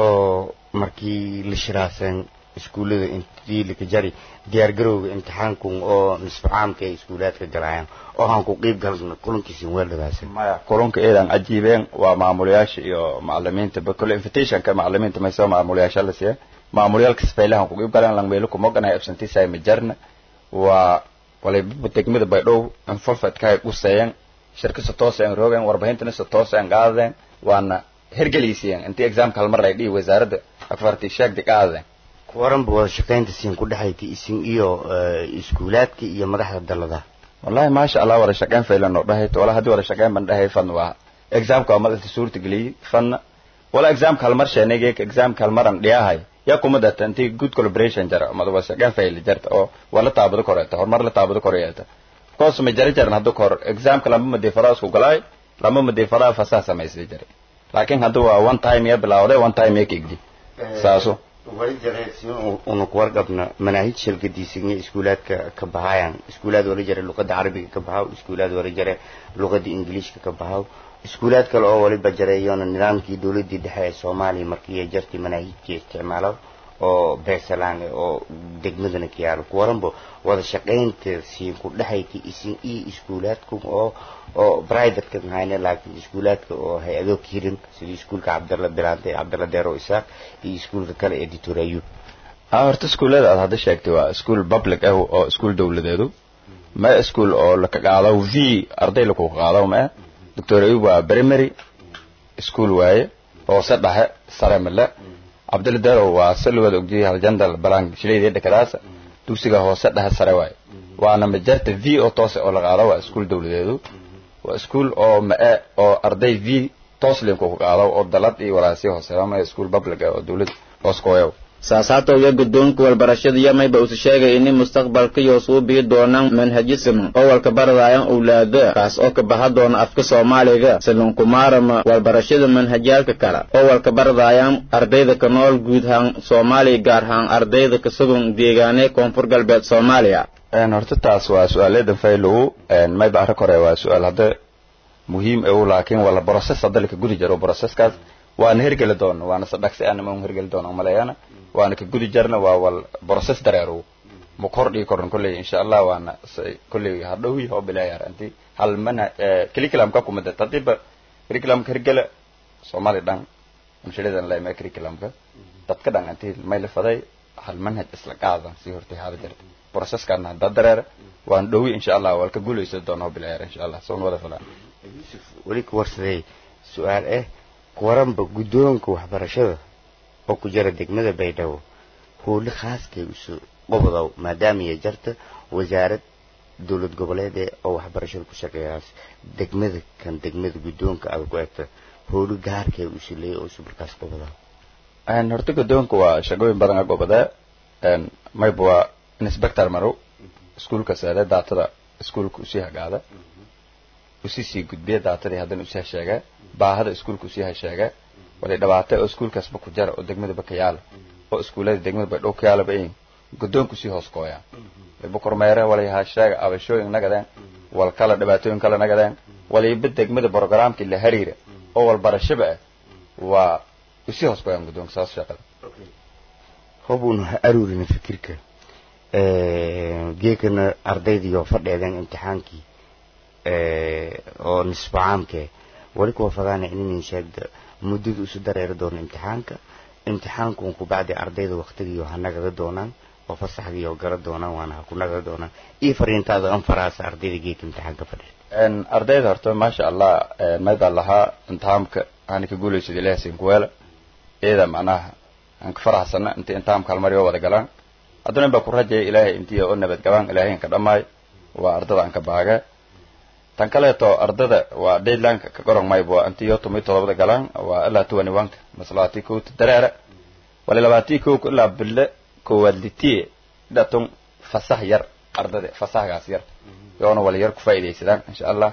oo markii la shiraasan iskuulada intii la ka jari diyaar garowga imtixaanku oo nisfu caamka iskuulaadka galayaan oo aan ku qeyb galno kulankiisa weeldadaasay maya kulanka eedan ajiibeen waa maamulayaasha iyo macallimiinta bakul invitation ka macallimiinta ma soo maamulayaasha la siiyay maamulayaalka isfaylahan ku qeyb galaan lang meelo ku moganay absentee ay majarna waa wala degmada Baydhabo aan falfad ka qusayeen shirkada toos aan roogeen warbaahinta si toos aan qaadeen waana hirgeliisiyeen intii exam kal mar ay dhii wasaaradda afartii sheeg diqaadeen waran buu shaqeynta siin ku dhaxayti isin iyo iskuulaadka iyo madaxda dalada wallahi ma sha Allah wala shaqeyn faylan oo dhahay wala hadii wala shaqeyn man dhahay fan waa exam ka ma suurta gali fan wala exam kal mar sheenayga exam kal maran dhiyahay ya kuma datanti good collaboration jara ma wala shaqeyn fayl jarta oo wala taabado koreeta hormar la taabado koreeta koos ma jari jarna hadu kor exam kala ma difaraas ku galay lama ma difara fasaa samaysay jari laakiin hadu waa one time ya bilaawday one time ya kigdi saaso wali jareedsi uu ku warqabna manhaj shilgadiisan iskuulaadka ka bahayaan iskuulaad wali jare luqadda carabiga ka bahaw iskuulaad wali jare luqadda ingiriiska ka bahaw iskuulaad kale oo wali bajareeyeen nidaamkii dawladda dhexe ee Soomaaliya markii ay jartay manhajka isticmaalo oo beesalaan oo degmadana ka yaalo ku waranbo wada shaqeynta si ku dhaxayti isin iyo iskuulaadku oo oo private ka hayna laakiin iskuulaadka oo hay'ado kirin sida iskuulka Cabdalla Bilaante Cabdalla Deero Isaaq iyo iskuulka kale editor Ayub ah horta iskuulada aad hadda sheegtay waa iskuul public ah oo iskuul dawladeedu ma iskuul oo la ka qaado v arday la ku qaado ma doctor Ayub waa primary iskuul waaye oo saddex sare mala Cabdalla Deero waa salwada ogjiye hal jandal balan shileeyay dhakadaasa dugsiga hoose dhax sare waaye waana majarta v oo toos oo la qaado waa iskuul dawladeedu waa iskuul oo ma oo arday v toos leen ku qaado oo dalad iyo walaasii hoose ama iskuul public oo dawlad hoos kooyo saasato iyo guddoonka walbarashada yamayba uu sheegay in mustaqbalka iyo suubiyo doonaan manhajism oo walka baradayaan awlaada kaas oo ka baxa doona afka Soomaaliga sidoo kumaarama walbarashada manhajyaalka kala oo walka baradayaan ardayda ka nool guud ahaan Soomaaliya gaar ahaan ardayda ka sugan deegaanada koonfur galbeed Soomaaliya een horta taas waa su'aaladan faylo een mayba arka kore waa su'aal hada muhiim ah laakiin wala process hadalka gudi jaro processkaas waan hergal doon waan sadaqsi aan ma hergal doon malayana waan ka gudi jarna waa wal process dareero mu kordhi koran kulli insha Allah waan kulli hadhow iyo bilaayar anti hal mana curriculum ka kuma tadiba curriculum hergal Soomaali dhan musharadan la ma curriculum ka dadka dhan anti may la faday hal manhaj isla qaada si hortay hada jirta process kana dareer waan dhow insha Allah wal ka guuleysan doono bilaayar insha Allah soo wada fala Yusuf wali ku warsaday su'aal ah kuwaranba guddoonka waxbarashada oo ku jira degmada Baydhabo howl khaaskay u soo qobdow maadaama ay jarta wasaarad dawlad goboleed oo waxbarashada ku shaqeeyaas degmada kan degmada guddoonka aad ku eegta howl gaarkay u soo leeyahay oo subarkaas qobdow aan horta guddoonka waa shaqooyin badan oo qobda een mayba inspector maro iskuulka saada daatada iskuulka u sii hagaada usii gudbiya daatadii hadan u sii sheegay baahada iskuulku sii sheegay wali dhawaatay oo iskuulkaas ba ku jira oo degmada ba ka yaal oo iskuulada degmada ba dhow ka yaal ba in guddoonku sii hoos kooya ba kormeere wali ha sheegay abashooyin nagadeen wal kala dhibaatooyin kala nagadeen wali ba degmada programkii la xiriira oo wal barashaba waa usii hoos kooya guddoonka saas shaqada hubun aruurin fikirka ee geekana ardayda iyo fadhiyeen imtixaankii oo nisba caamke wali ku wafadaan in sheegda muddada isu dareero doon imtixaanka imtixaanku ku baadi ardayda waqtiga iyo hanaga doonaan oo fasaxda iyo gala doonaan waana ku naga doonaan ii fariintaada aan faraas ardayda geek imtixaanka fadhiyo een ardayda horta ma sha Allah mayda laha imtixaanka aan ka guuleysay ilaahay ku wala eeda macnaha aan ka faraxsana inta imtixaanka hal mar iyo wada galaan aduna ba ku rajay ilaahay intii oo nabad galaan ilaahay ka dhamaay waa ardada aan ka baaga tan kale to ardada waa deadline ka qoran maybo antiyo tumay todobada galaan waa ilaa toban iyo shan maslaati ku dareera wala labaati ku ilaa bille ko wadliti datum fasah yar ardada fasahgaas yar yoona wala yar ku faa'iideysadaan insha Allah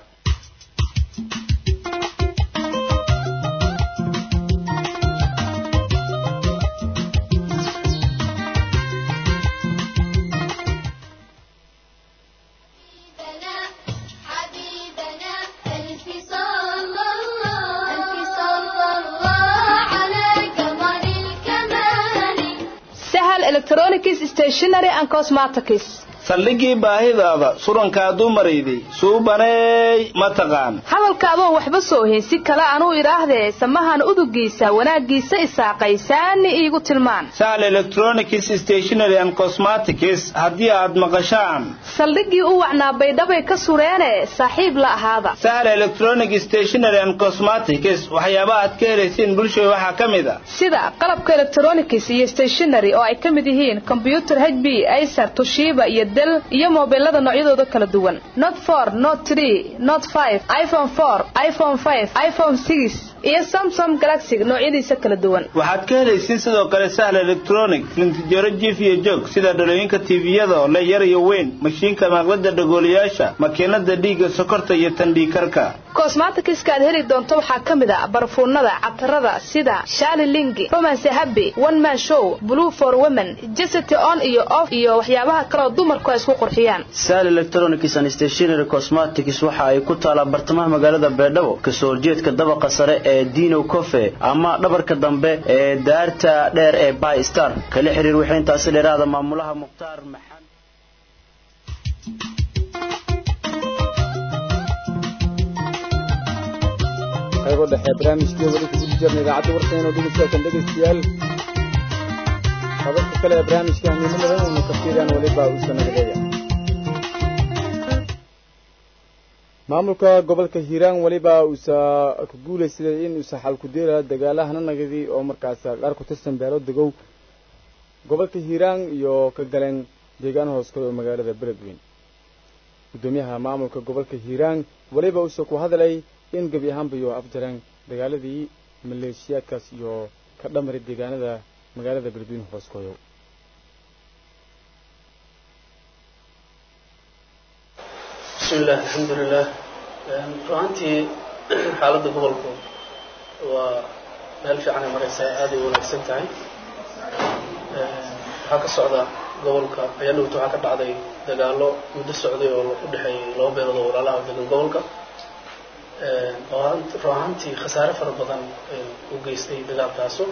Electronics stationery and cosmetics saldhigii baahidaada surankaadu marayday suubanay mataqaan hadalkaadu waxba soo heysi kala aanu iraahdee samahan udugiisa wanaagiisa isaaqaysan iigu tilmaan Sahal Electronics Stationery and Cosmetics hadii aad maqashaan saldhigii u wacnaa Baydhabo ka sureene saaxiib la ahaada Sahal Electronics Stationery and Cosmetics waxyaabaha aad ka helaysiin bulshada waxa kamid ah sida qalabka electronics iyo stationery oo ay kamid yihiin computer H P Acer Toshiba iyo iyo mobilada noocyadooda kala duwan Note four Note three Note five iPhone four iPhone five iPhone six iyo Samsung Galaxy noocyadiisa kala duwan waxaad ka helaysiin sidoo kale Sahal Electronic printjaro G F iyo jog sida dhalooyinka T V-yada oo la yar iyo weyn mashiinka maqlada dhagooliyaasha makiinada dhiiga sokorta iyo tandhiikarka cosmetics ka heli doonto waxa kamid ah barfuunada catarada sida Shali Lingi Romance Happy One Man Show Blue for Women Jesity On iyo Off iyo waxyaabaha kale oo dumarku isku qurxiyaan Sahal Electronics and Stationery Cosmetics waxa ay ku taala bartamaha magaalada Baydhabo ka soo jeedka dabaqa sare ee Dino Cafe ama dhabarka dambe ee daarta dheer ee Bay Star kala xiriir wixii intaas dheeraada maamulaha Muqtaar Maxamed ayuu dhaxay barnaamijkii wali ku jirnay idaacadda warkeena oo dhigaysan dhageystayaal qodobka kale ee barnaamijka muhiimada uu ka fiiriyaan waliba uu sanadaya maamulka gobolka Hiiraan waliba uu ku guuleystay in uu saxal ku diira dagaalahana nagadii oo markaas qaar ku tirsan beero dagow gobolka Hiiraan iyo ka galeen deegaan hoos ka magaalada Beledweyne gudoomiyaha maamulka gobolka Hiiraan waliba uu ku hadlay in gabi ahaan biyo afjareen dagaaladii maleeshiyaadkaas iyo ka dhammaray deegaanada magaalada beledweyne hooskooyo bismillah alxamdulilah ruantii xaaladda gobolku waa meel fiican ay maraysaa aad ay wanaagsan tahay waxaa ka socda gobolka ayaa dhowta waxaa ka dhacday dagaalo muddo socday oo u dhexeeyay laba beelood oo walaalaha degan gobolka oo run ahaantii khasaare fara badan u geystay dagaalkaasu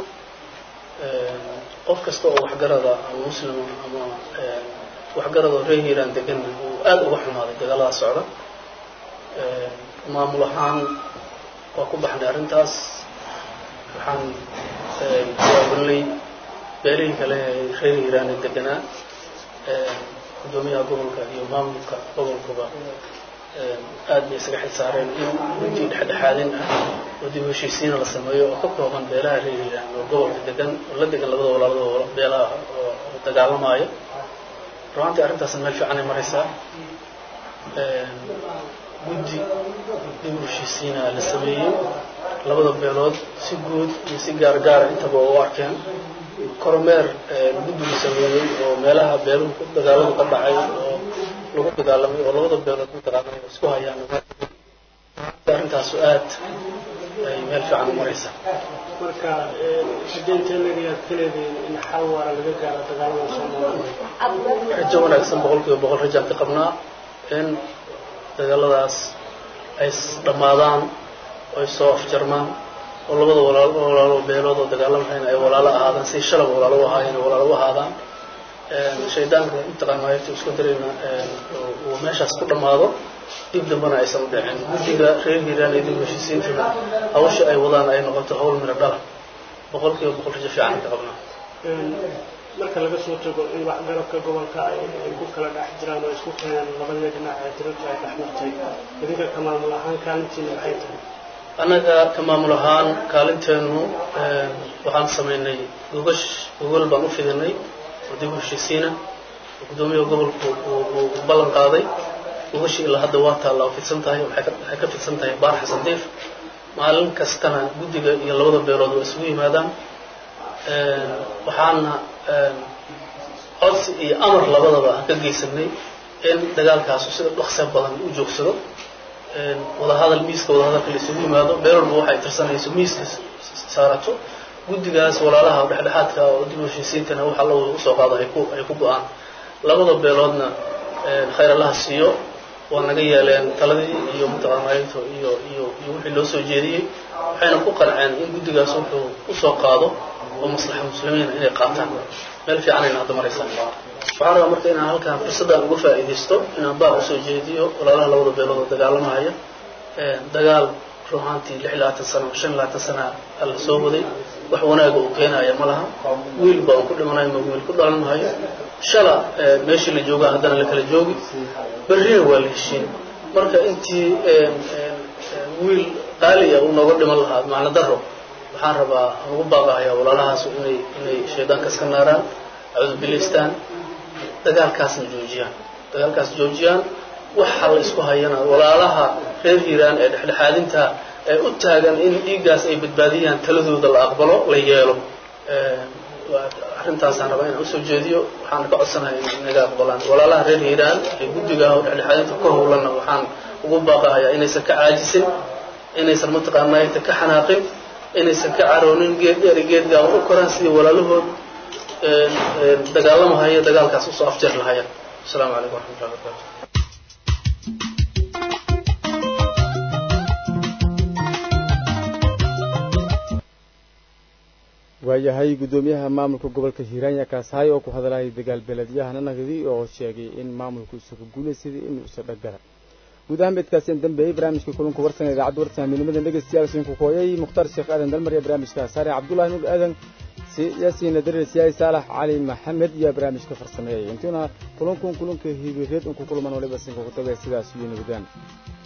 qof kasta oo waxgarada ama muslima ama waxgarada oo reer hiiraan degan uu aada uga xumaaday dagaalada socda maamul ahaan waa ku baxnay arrintaas waxaan jawaabanay beelihii kale ee reer hiiraan ee deganaa gudoomiyaha gobolka iyo maamulka gobolkuba aad bay isaga xil saareen in runtii dhexdhexaadin ah oo dib u heshiisiina la sameeyo oo ka kooban beelaha reer hiiraan oo gobolka degan oo la degan labada walaalada beelaha oo dagaalamaya ruantii arrintaasna meel fiican ay maraysaa guddi dib u heshiisiina la sameeyey labada beelood si guud iyo si gaar gaara intaba u arkeen kormeer guddigu sameeyey oo meelaha beeluhu ku dagaaladu ka dhacay oo lagu dagaalamay oo labada beelood ku dagaalamay oo isku hayaan arrintaasu aad ay meel fiican u maraysaa marka hadeentee lagayaad ka leedihiin in xal waara laga gaaro dagaalada Soomaaliya rajo wanaagsan boqolkiiba boqol rajaan ka qabnaa in dagaaladaas ay dhammaadaan oo ay soo afjarmaan oo labada walaal walaalo beelood oo dagaalamahayna ay walaalo ahaadaan si shalab walaalo u ahaayeen walaalo u ahaadaan shaydaanka intaqaanaa intuu isku darayna uu meeshaas ku dhammaado dib dambana aysan u dhicin guddiga reer hiiraan ee dib u heshiisiintuna hawsha ay wadaan ay noqoto hawl miro dhala boqolkiiba boqol rajo fiican ka qabnaa marka laga soo tago in waxgarabka gobolka ay ku kala dhex jiraan oo isku keenaan labada dhinac ee tirada ay dhex martay idinka ka maamul ahaan kaalintiina maxay tahay annaga ka maamul ahaan kaalinteenu waxaan samaynay gogash gogol baan u fidinay oo dib u heshiisiina gudoomiyaha gobolku uu ballan qaaday gogashii ilaa hadda waa taalla oo fidsan tahay waxay ka fidsan tahay baar xasan diif maalin kastana guddiga iyo labada beelood waa isugu yimaadaan waxaana codsi iyo amar labadaba aan ka geysanay in dagaalkaasu sida dhaqso badan u joogsado wadahadal miiska wadahadalka la isugu yimaado beelolba waxay tirsanayso miiska saarato guddigaas walaalaha dhexdhexaadka oo dib u heshiisiintana waxa la wada usoo qaado ay ku ay ku go-aan labada beeloodna khayr allaha siiyo waa naga yeeleen taladii iyo mutaqaamaynto iyo iyo iyo wixii loo soo jeediyey waxayna ku qanceen in guddigaas wuxuu usoo qaado oo maslaxa muslimiina inay qaataan meel fiican ayna hadda maraysaa waxaan rabaa marka inaan halkaan fursadaan uga faa'iidaysto inaan baaq usoo jeediyo walaalaha labada beelood oo dagaalamahaya dagaal ruuxaantii lix iyo labaatan sano shan iyo labaatan sana alla soo waday wax wanaaga uu keenaya ma laha wiil baan ku dhimanayo ma wiil ku dhalan mahayo shala meeshii la joogaa haddana la kala joogi berrina waa la heshiin marka intii wiil qaaliya uu nooga dhiman lahaa macna daro waxaan rabaa aan ugu baaqahayaa walaalahaas inay inay shaydaankaas ka naaraan cudurbilaystaan dagaalkaasna joojiyaan dagaalkaas joojiyaan waxa la isku hayana walaalaha reer hiiraan ee dhexdhexaadinta ee u taagan in dhiiggaas ay badbaadiyaan taladooda la aqbalo la yeelo arrintaasaan rabaa inaan usoo jeediyo waxaan ka codsanahay in naga aqbalaan walaalaha reer hiiraan ee guddiga oo dhexdhexaadinta ka howlana waxaan ugu baaqahayaa inaysan ka caajisin inaysan mataqaanaa inta ka xanaaqin inaysan ka caroonin geed dheer geed gaaban u koraan sidii walaalahood dagaalamahaya dagaalkaas usoo afjar lahaya asalaamu calaykum waraxmatullahi wabarakatu waayahay gudoomiyaha maamulka gobolka hiiraan kaashay oo ku hadlayay dagaal beledyahan nagadi oo sheegay in maamulku isugu guulaysaday inuu isa dhagala guud ahaan beedkaasi dambeeyay barnaamijka kulanka warsan idaacadda warsan midnimada dhageystayaal siin ku kooyay mukhtar sheekh aadan dalmar iyo barnaamijka saare cabdullaahi nuur aadan si yaasiin darees yaay saalax cali maxamed iyo barnaamijka farsameeyay intuuna kulankan kulanka hiibireed uu ku kulman waliba siin ku tagay sidaas iyo nabadaan